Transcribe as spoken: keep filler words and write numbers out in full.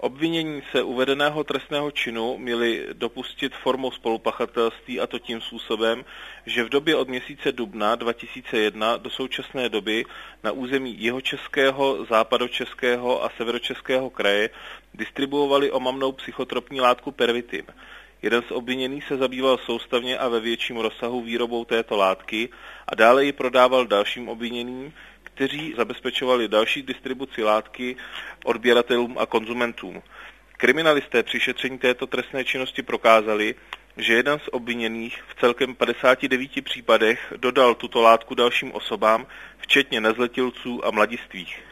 Obvinění se uvedeného trestného činu měli dopustit formou spolupachatelství, a to tím způsobem, že v době od měsíce dubna dva tisíce jedna do současné doby na území jihočeského, západočeského a severočeského kraje distribuovali omamnou psychotropní látku pervitin. Jeden z obviněných se zabýval soustavně a ve větším rozsahu výrobou této látky a dále ji prodával dalším obviněným, kteří zabezpečovali další distribuci látky odběratelům a konzumentům. Kriminalisté při šetření této trestné činnosti prokázali, že jeden z obviněných v celkem padesáti devíti případech dodal tuto látku dalším osobám, včetně nezletilců a mladistvých.